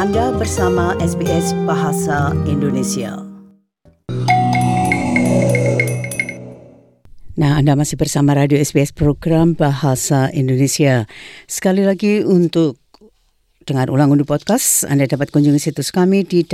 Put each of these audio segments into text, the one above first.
Anda bersama SBS Bahasa Indonesia. Nah, Anda masih bersama Radio SBS program Bahasa Indonesia. Sekali lagi untuk dengar ulang unduh podcast, Anda dapat kunjungi situs kami di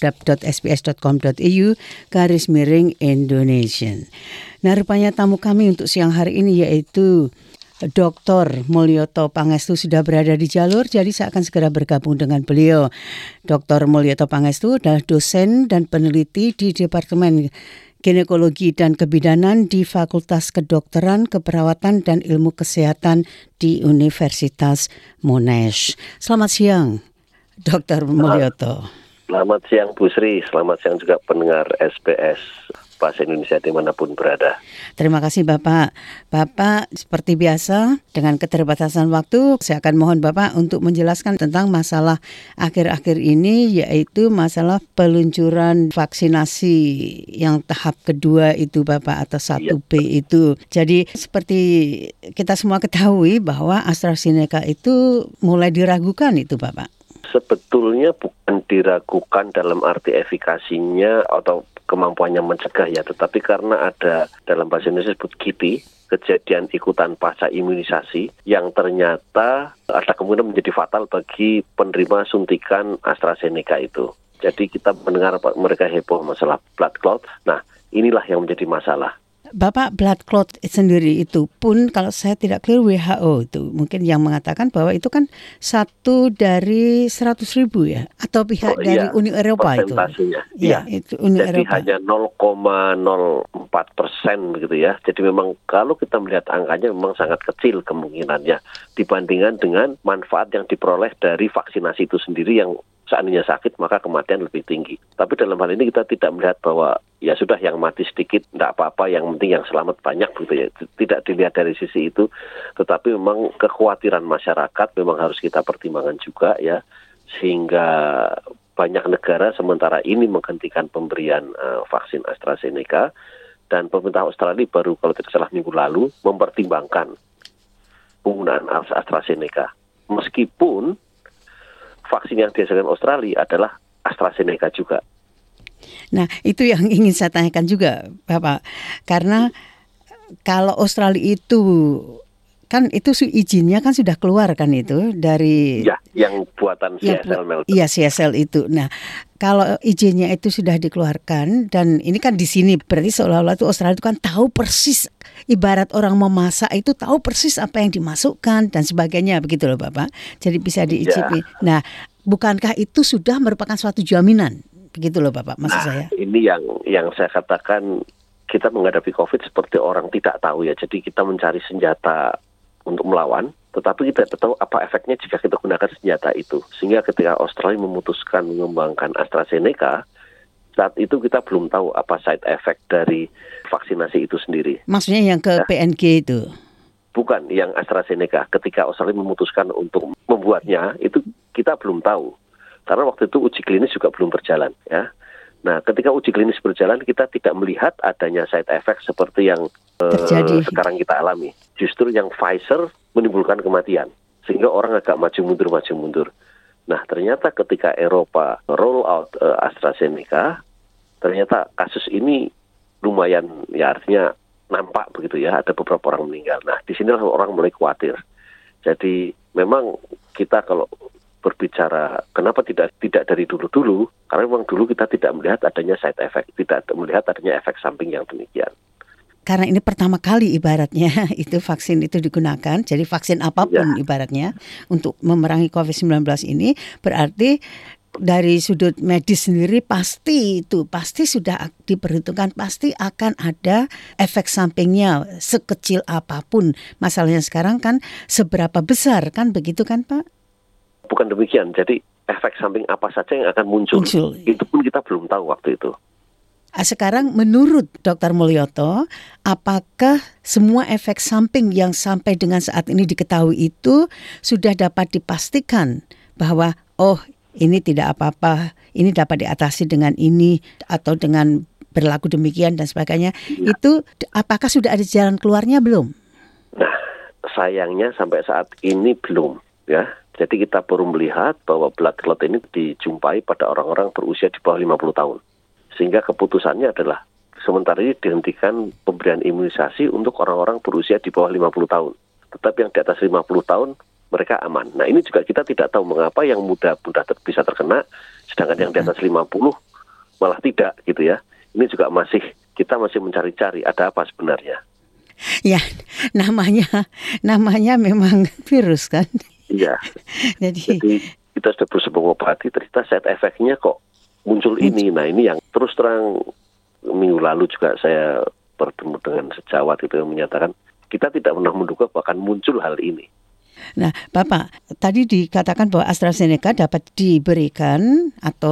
www.sbs.com.au/Indonesian. Nah, rupanya tamu kami untuk siang hari ini yaitu Dr. Mulyoto Pangestu sudah berada di jalur, jadi saya akan segera bergabung dengan beliau. Dr. Mulyoto Pangestu adalah dosen dan peneliti di Departemen Ginekologi dan Kebidanan di Fakultas Kedokteran, Keperawatan dan Ilmu Kesehatan di Universitas Monash. Selamat siang, Dr. Mulyoto. Selamat siang Bu Sri, selamat siang juga pendengar SBS Bahasa Indonesia dimanapun berada. Terima kasih Bapak. Bapak seperti biasa dengan keterbatasan waktu, saya akan mohon Bapak untuk menjelaskan tentang masalah akhir-akhir ini, yaitu masalah peluncuran vaksinasi yang tahap kedua itu Bapak, atau 1B itu. Jadi seperti kita semua ketahui bahwa AstraZeneca itu mulai diragukan itu Bapak. Sebetulnya bukan diragukan dalam arti efikasinya atau kemampuannya mencegah ya, tetapi karena ada dalam bahasa Indonesia disebut KITI, kejadian ikutan pasca imunisasi, yang ternyata ada kemungkinan menjadi fatal bagi penerima suntikan AstraZeneca itu. Jadi kita mendengar mereka heboh masalah blood clot. Nah, inilah yang menjadi masalah. Bapak, blood clot sendiri itu pun kalau saya tidak clear WHO itu mungkin yang mengatakan bahwa itu kan 1 dari 100.000 ya, atau pihak dari Uni Eropa itu. Iya, itu Uni jadi Eropa. hanya 0,04% begitu ya. Jadi memang kalau kita melihat angkanya memang sangat kecil kemungkinannya dibandingkan dengan manfaat yang diperoleh dari vaksinasi itu sendiri yang seandainya sakit maka kematian lebih tinggi. Tapi dalam hal ini kita tidak melihat bahwa ya sudah yang mati sedikit tidak apa-apa, yang penting yang selamat banyak gitu ya. Tidak dilihat dari sisi itu, tetapi memang kekhawatiran masyarakat memang harus kita pertimbangkan juga ya, sehingga banyak negara sementara ini menghentikan pemberian vaksin AstraZeneca, dan pemerintah Australia baru kalau tidak salah minggu lalu mempertimbangkan penggunaan AstraZeneca. Meskipun vaksin yang dihasilkan Australia adalah AstraZeneca juga. Nah, itu yang ingin saya tanyakan juga, Bapak. Karena kalau Australia itu kan itu izinnya kan sudah keluar kan itu dari ya, yang buatan CSL. Iya, CSL itu. Nah, kalau izinnya itu sudah dikeluarkan dan ini kan di sini berarti seolah-olah itu Australia itu kan tahu persis, ibarat orang memasak itu tahu persis apa yang dimasukkan dan sebagainya begitu loh Bapak. Jadi bisa diicipi. Ya. Nah, bukankah itu sudah merupakan suatu jaminan? Begitu loh Bapak, maksud saya. Ini yang saya katakan, kita menghadapi COVID seperti orang tidak tahu ya. Jadi kita mencari senjata untuk melawan, tetapi kita tidak tahu apa efeknya jika kita gunakan senjata itu. Sehingga ketika Australia memutuskan mengembangkan AstraZeneca, saat itu kita belum tahu apa side effect dari vaksinasi itu sendiri. Maksudnya yang ke PNG itu? Bukan, yang AstraZeneca. Ketika Australia memutuskan untuk membuatnya, itu kita belum tahu. Karena waktu itu uji klinis juga belum berjalan ya. Nah, ketika uji klinis berjalan, kita tidak melihat adanya side effect seperti yang sekarang kita alami. Justru yang Pfizer menimbulkan kematian, sehingga orang agak maju mundur. Nah, ternyata ketika Eropa roll out AstraZeneca, ternyata kasus ini lumayan, ya artinya nampak begitu ya, ada beberapa orang meninggal. Nah, di sinilah orang mulai khawatir. Jadi memang kita kalau berbicara kenapa tidak dari dulu, karena memang dulu kita tidak melihat adanya side effect, tidak melihat adanya efek samping yang demikian. Karena ini pertama kali ibaratnya itu vaksin itu digunakan, jadi vaksin apapun ibaratnya untuk memerangi COVID-19 ini, berarti dari sudut medis sendiri pasti sudah diperhitungkan, pasti akan ada efek sampingnya sekecil apapun. Masalahnya sekarang kan seberapa besar kan, begitu kan Pak? Bukan demikian, jadi efek samping apa saja yang akan muncul. Itu pun kita belum tahu waktu itu. Sekarang menurut Dr. Mulyoto, apakah semua efek samping yang sampai dengan saat ini diketahui itu sudah dapat dipastikan bahwa ini tidak apa-apa, ini dapat diatasi dengan ini atau dengan berlaku demikian dan sebagainya. Ya. Itu apakah sudah ada jalan keluarnya belum? Nah, sayangnya sampai saat ini belum. Ya, Jadi kita baru melihat bahwa blood clot ini dijumpai pada orang-orang berusia di bawah 50 tahun. Sehingga keputusannya adalah sementara ini dihentikan pemberian imunisasi untuk orang-orang berusia di bawah 50 tahun. Tetapi yang di atas 50 tahun mereka aman. Nah ini juga kita tidak tahu mengapa yang muda bisa terkena, sedangkan yang di atas 50 malah tidak gitu ya. Ini juga kita masih mencari-cari ada apa sebenarnya. Ya, namanya memang virus kan. Iya. Jadi kita sudah berusaha mengobati, ternyata side effect-nya kok muncul ini. Nah ini yang terus terang minggu lalu juga saya bertemu dengan sejawat itu yang menyatakan kita tidak pernah menduga bahkan muncul hal ini. Nah, Bapak, tadi dikatakan bahwa AstraZeneca dapat diberikan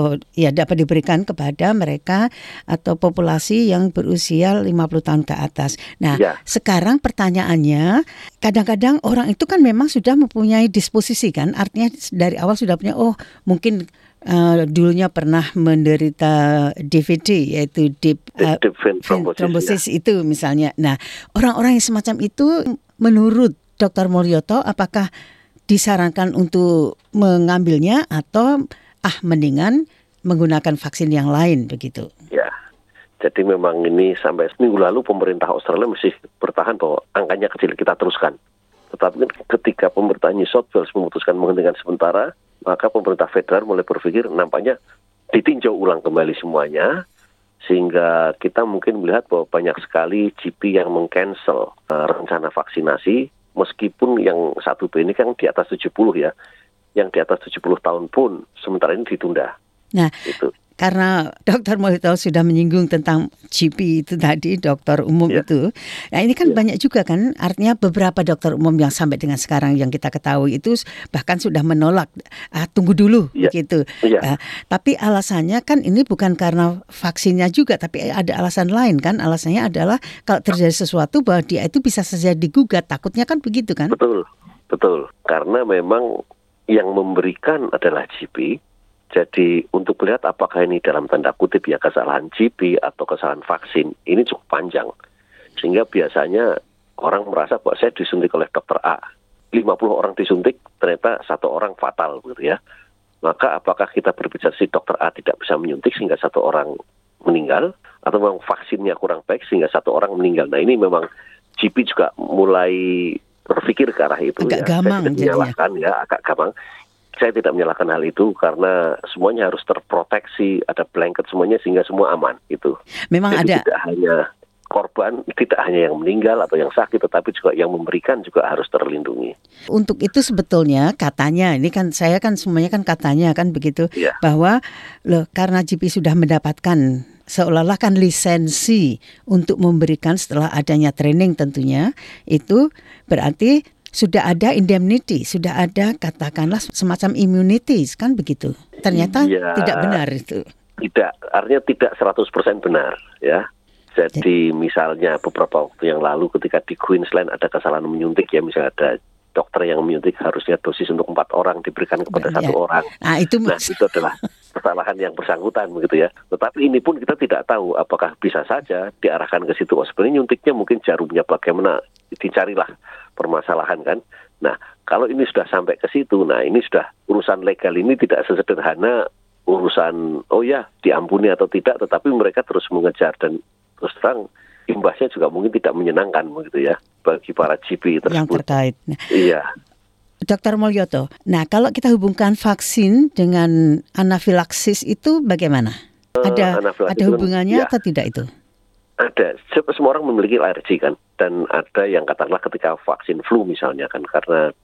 kepada mereka atau populasi yang berusia 50 tahun ke atas. Nah, Sekarang pertanyaannya, kadang-kadang orang itu kan memang sudah mempunyai disposisi kan, artinya dari awal sudah punya, mungkin dulunya pernah menderita DVD, yaitu deep vein thrombosis itu misalnya. Nah, orang-orang yang semacam itu menurut Dr. Mulyoto, apakah disarankan untuk mengambilnya atau mendingan menggunakan vaksin yang lain begitu? Ya, jadi memang ini sampai minggu lalu pemerintah Australia masih bertahan bahwa angkanya kecil, kita teruskan. Tetapi ketika pemerintah New South Wales memutuskan menghentikan sementara, maka pemerintah federal mulai berpikir nampaknya ditinjau ulang kembali semuanya, sehingga kita mungkin melihat bahwa banyak sekali GP yang meng-cancel rencana vaksinasi. Meskipun yang 1B ini kan di atas 70 ya, yang di atas 70 tahun pun sementara ini ditunda. Nah, karena Dr. Mulyoto sudah menyinggung tentang GP itu tadi, dokter umum itu. Nah ini kan banyak juga kan, artinya beberapa dokter umum yang sampai dengan sekarang yang kita ketahui itu bahkan sudah menolak, tunggu dulu begitu. Tapi alasannya kan ini bukan karena vaksinnya juga, tapi ada alasan lain kan. Alasannya adalah kalau terjadi sesuatu bahwa dia itu bisa saja digugat, takutnya kan begitu kan? Betul. Karena memang yang memberikan adalah GP. Jadi untuk melihat apakah ini dalam tanda kutip ya kesalahan GP atau kesalahan vaksin, ini cukup panjang. Sehingga biasanya orang merasa bahwa saya disuntik oleh dokter A. 50 orang disuntik, ternyata 1 orang fatal gitu ya. Maka apakah kita berbicara si dokter A tidak bisa menyuntik sehingga 1 orang meninggal, atau memang vaksinnya kurang baik sehingga 1 orang meninggal. Nah ini memang GP juga mulai berpikir ke arah itu. Agak gamang jadinya. Agak gamang. Saya tidak menyalahkan hal itu karena semuanya harus terproteksi, ada blanket semuanya sehingga semua aman itu. Memang jadi ada tidak hanya korban, tidak hanya yang meninggal atau yang sakit, tetapi juga yang memberikan juga harus terlindungi. Untuk itu sebetulnya katanya, ini kan saya kan semuanya kan katanya kan begitu, bahwa karena GP sudah mendapatkan seolah-olah kan lisensi untuk memberikan setelah adanya training tentunya, itu berarti sudah ada indemnity, sudah ada katakanlah semacam immunity, kan begitu. Ternyata tidak benar itu. Tidak, artinya tidak 100% benar ya. Jadi misalnya beberapa waktu yang lalu ketika di Queensland ada kesalahan menyuntik ya, misalnya ada dokter yang menyuntik harusnya dosis untuk 4 orang diberikan kepada 1 orang. Nah itu adalah kesalahan yang bersangkutan begitu ya. Tetapi ini pun kita tidak tahu apakah bisa saja diarahkan ke situ. Sebenarnya nyuntiknya mungkin jarumnya bagaimana, dicarilah permasalahan kan. Nah kalau ini sudah sampai ke situ, nah ini sudah urusan legal ini tidak sesederhana urusan diampuni atau tidak, tetapi mereka terus mengejar dan terus terang imbasnya juga mungkin tidak menyenangkan begitu ya bagi para GP tersebut. Yang terkait. Iya. Dr. Mulyoto, nah kalau kita hubungkan vaksin dengan anafilaksis itu bagaimana? Ada hubungannya atau tidak itu? Ada. Semua orang memiliki alergi kan, dan ada yang katakanlah ketika vaksin flu misalnya kan, karena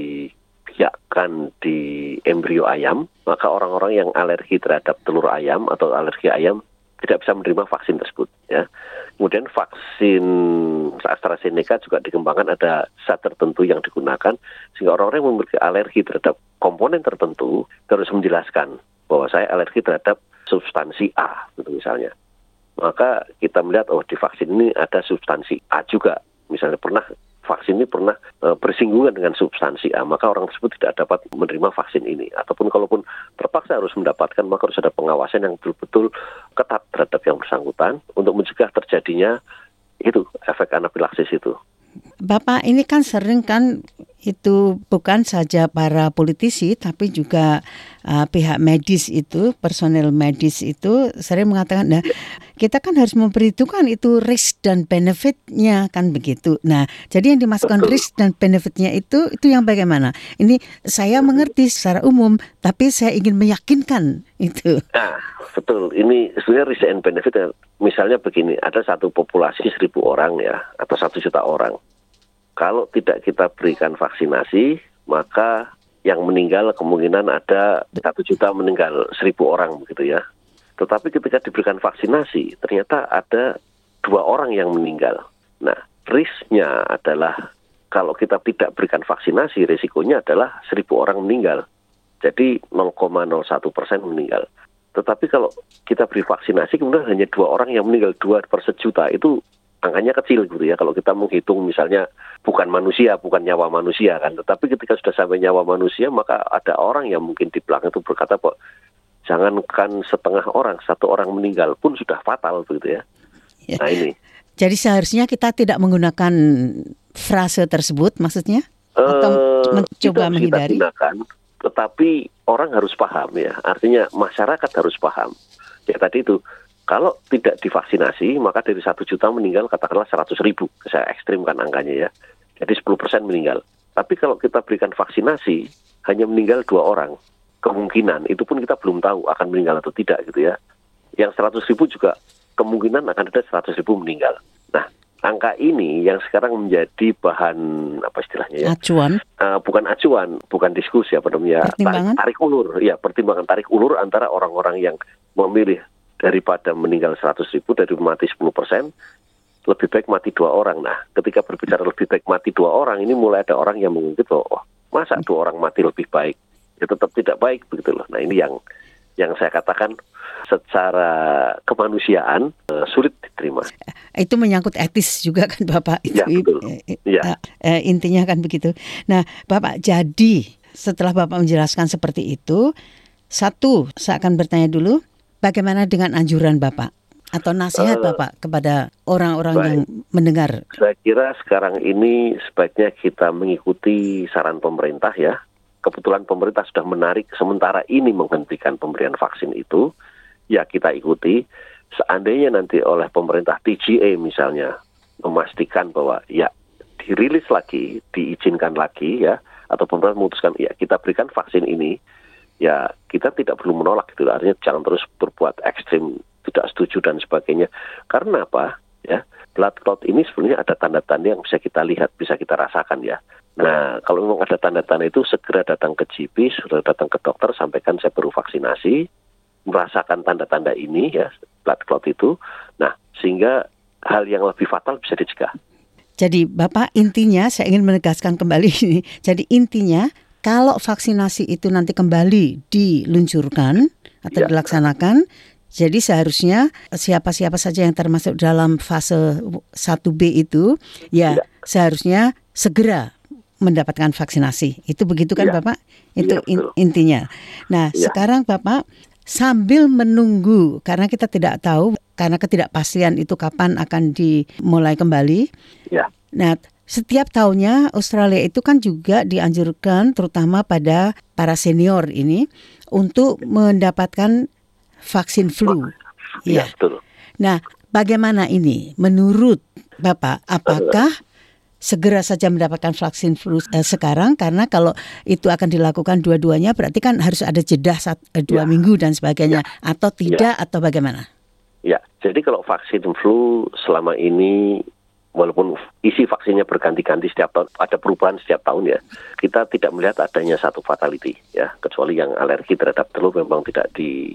dibiakkan di embrio ayam, maka orang-orang yang alergi terhadap telur ayam atau alergi ayam tidak bisa menerima vaksin tersebut ya. Kemudian vaksin AstraZeneca juga dikembangkan, ada zat tertentu yang digunakan sehingga orang-orang yang memiliki alergi terhadap komponen tertentu harus menjelaskan bahwa saya alergi terhadap substansi A gitu misalnya. Maka kita melihat di vaksin ini ada substansi A juga. Misalnya vaksin ini pernah bersinggungan dengan substansi A, maka orang tersebut tidak dapat menerima vaksin ini. Ataupun kalaupun terpaksa harus mendapatkan, maka harus ada pengawasan yang betul-betul ketat terhadap yang bersangkutan untuk mencegah terjadinya itu efek anafilaksis itu. Bapak ini kan sering kan itu bukan saja para politisi tapi juga pihak medis itu, personel medis itu sering mengatakan, nah kita kan harus memperhitungkan itu risk dan benefitnya kan begitu. Nah, jadi yang dimasukkan risk dan benefitnya itu yang bagaimana? Ini saya mengerti secara umum, tapi saya ingin meyakinkan itu. Nah, betul. Ini sebenarnya risk and benefit. Misalnya begini, ada satu populasi 1.000 orang ya, atau 1 juta orang. Kalau tidak kita berikan vaksinasi, maka yang meninggal kemungkinan ada 1 juta meninggal 1.000 orang begitu ya. Tetapi ketika diberikan vaksinasi, ternyata ada 2 orang yang meninggal. Nah, risknya adalah kalau kita tidak berikan vaksinasi, risikonya adalah 1.000 orang meninggal. Jadi 0,01% meninggal. Tetapi kalau kita beri vaksinasi, kemudian hanya 2 orang yang meninggal, 2 per sejuta, itu angkanya kecil gitu ya. Kalau kita menghitung misalnya bukan manusia, bukan nyawa manusia kan. Tetapi ketika sudah sampai nyawa manusia, maka ada orang yang mungkin di belakang itu berkata, "Pak, jangankan setengah orang, 1 orang meninggal pun sudah fatal begitu ya." Ya. Nah ini. Jadi seharusnya kita tidak menggunakan frase tersebut maksudnya? Atau mencoba menghindari? Kita gunakan, tetapi orang harus paham ya. Artinya masyarakat harus paham. Ya tadi itu, kalau tidak divaksinasi, maka dari 1 juta meninggal katakanlah 100.000. Saya ekstrimkan angkanya ya. Jadi 10% meninggal. Tapi kalau kita berikan vaksinasi, hanya meninggal 2 orang. Kemungkinan, itu pun kita belum tahu akan meninggal atau tidak gitu ya. Yang 100.000 juga kemungkinan akan ada 100.000 meninggal. Nah, angka ini yang sekarang menjadi bahan, apa istilahnya ya? Acuan? Bukan acuan, bukan diskusi, apa namanya? Tarik ulur. Ya, pertimbangan tarik ulur antara orang-orang yang memilih daripada meninggal 100.000, dari mati 10%, lebih baik mati 2 orang. Nah, ketika berbicara lebih baik mati 2 orang, ini mulai ada orang yang mengungkit bahwa, masa 2 orang mati lebih baik? Ya tetap tidak baik, begitu loh. Nah, ini yang saya katakan secara kemanusiaan sulit diterima. Itu menyangkut etis juga kan Bapak? Itu, ya, betul. Intinya kan begitu. Nah, Bapak, jadi setelah Bapak menjelaskan seperti itu, satu, saya akan bertanya dulu, bagaimana dengan anjuran Bapak atau nasihat Bapak kepada orang-orang yang mendengar? Saya kira sekarang ini sebaiknya kita mengikuti saran pemerintah ya. Kebetulan pemerintah sudah menarik sementara ini menghentikan pemberian vaksin itu, ya kita ikuti. Seandainya nanti oleh pemerintah TGA misalnya memastikan bahwa ya dirilis lagi, diizinkan lagi ya, atau pemerintah memutuskan ya kita berikan vaksin ini, ya kita tidak perlu menolak gitu. Artinya jangan terus berbuat ekstrim, tidak setuju dan sebagainya. Karena apa? Ya, blood clot ini sebenarnya ada tanda-tanda yang bisa kita lihat, bisa kita rasakan ya. Nah, kalau memang ada tanda-tanda itu segera datang ke GP, sudah datang ke dokter, sampaikan saya baru vaksinasi, merasakan tanda-tanda ini ya, blood clot itu. Nah, sehingga hal yang lebih fatal bisa dicegah. Jadi Bapak, intinya saya ingin menegaskan kembali ini. Jadi intinya kalau vaksinasi itu nanti kembali diluncurkan atau dilaksanakan, jadi seharusnya siapa-siapa saja yang termasuk dalam fase 1B itu ya seharusnya segera mendapatkan vaksinasi. Itu begitu kan Bapak? Itu intinya. Nah, sekarang Bapak sambil menunggu, karena kita tidak tahu, karena ketidakpastian itu kapan akan dimulai kembali. Ya. Nah, setiap tahunnya Australia itu kan juga dianjurkan terutama pada para senior ini untuk mendapatkan vaksin flu. Ya, betul. Nah, bagaimana ini menurut Bapak? Apakah segera saja mendapatkan vaksin flu sekarang? Karena kalau itu akan dilakukan dua-duanya berarti kan harus ada jeda 2 minggu dan sebagainya. Atau tidak atau bagaimana? Ya, jadi kalau vaksin flu selama ini walaupun isi vaksinnya berganti-ganti setiap tahun, ada perubahan setiap tahun ya, kita tidak melihat adanya satu fatality ya, kecuali yang alergi terhadap telur memang tidak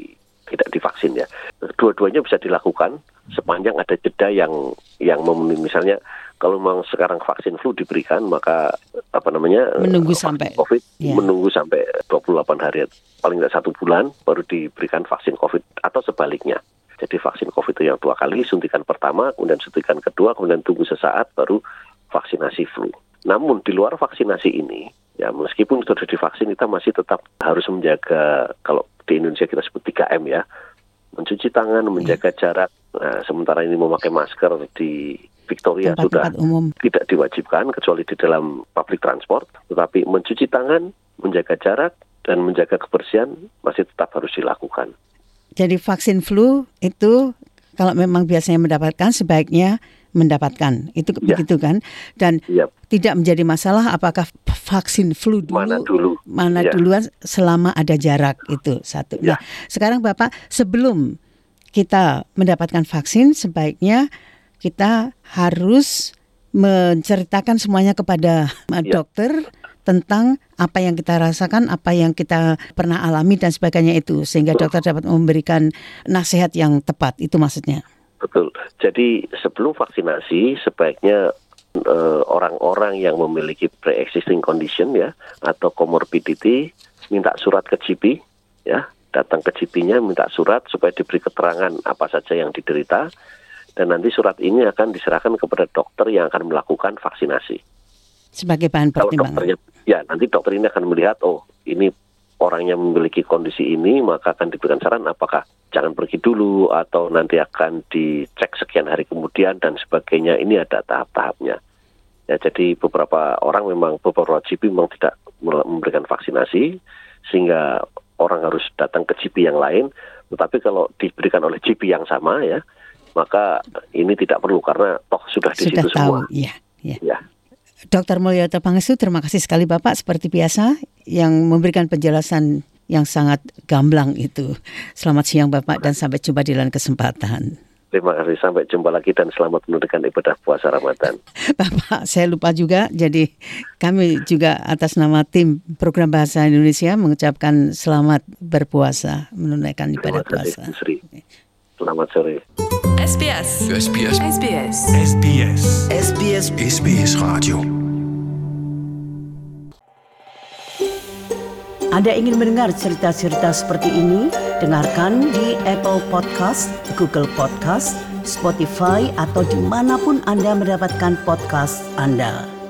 divaksin ya. Dua-duanya bisa dilakukan sepanjang ada jeda yang memenuhi. Misalnya kalau memang sekarang vaksin flu diberikan, maka menunggu sampai COVID menunggu sampai 28 hari, paling tidak 1 bulan baru diberikan vaksin COVID atau sebaliknya. Jadi vaksin COVID itu yang 2 kali, suntikan pertama, kemudian suntikan kedua, kemudian tunggu sesaat baru vaksinasi flu. Namun di luar vaksinasi ini, ya meskipun sudah divaksin, kita masih tetap harus menjaga, kalau di Indonesia kita sebut 3M ya, mencuci tangan, menjaga jarak. Nah, sementara ini memakai masker di Victoria tempat-tempat sudah umum tidak diwajibkan kecuali di dalam public transport, tetapi mencuci tangan, menjaga jarak, dan menjaga kebersihan masih tetap harus dilakukan. Jadi vaksin flu itu kalau memang biasanya mendapatkan, sebaiknya mendapatkan. Itu begitu kan? Dan tidak menjadi masalah apakah vaksin flu mana duluan selama ada jarak, itu satu. Nah, sekarang Bapak, sebelum kita mendapatkan vaksin, sebaiknya kita harus menceritakan semuanya kepada dokter tentang apa yang kita rasakan, apa yang kita pernah alami dan sebagainya itu, sehingga dokter dapat memberikan nasihat yang tepat. Itu maksudnya. Betul. Jadi sebelum vaksinasi sebaiknya orang-orang yang memiliki pre-existing condition ya atau comorbidity minta surat ke GP ya, datang ke GP-nya minta surat supaya diberi keterangan apa saja yang diderita, dan nanti surat ini akan diserahkan kepada dokter yang akan melakukan vaksinasi. Sebagai bahan pertimbangan. Nanti dokter ini akan melihat, oh ini orang yang memiliki kondisi ini, maka akan diberikan saran apakah jangan pergi dulu atau nanti akan dicek sekian hari kemudian dan sebagainya. Ini ada tahap-tahapnya. Ya, jadi beberapa GP memang tidak memberikan vaksinasi sehingga orang harus datang ke GP yang lain. Tetapi kalau diberikan oleh GP yang sama ya, maka ini tidak perlu karena toh sudah di situ tahu, semua. Ya. Dr. Mulyoto Pangestu, terima kasih sekali Bapak seperti biasa yang memberikan penjelasan yang sangat gamblang itu. Selamat siang Bapak dan sampai jumpa di lain kesempatan. Terima kasih, sampai jumpa lagi dan selamat menunaikan ibadah puasa Ramadan. Bapak, saya lupa juga, jadi kami juga atas nama tim Program Bahasa Indonesia mengucapkan selamat berpuasa, menunaikan ibadah puasa. Selamat sore. SBS Radio. Anda ingin mendengar cerita-cerita seperti ini? Dengarkan di Apple Podcast, Google Podcast, Spotify, atau dimanapun Anda mendapatkan podcast Anda.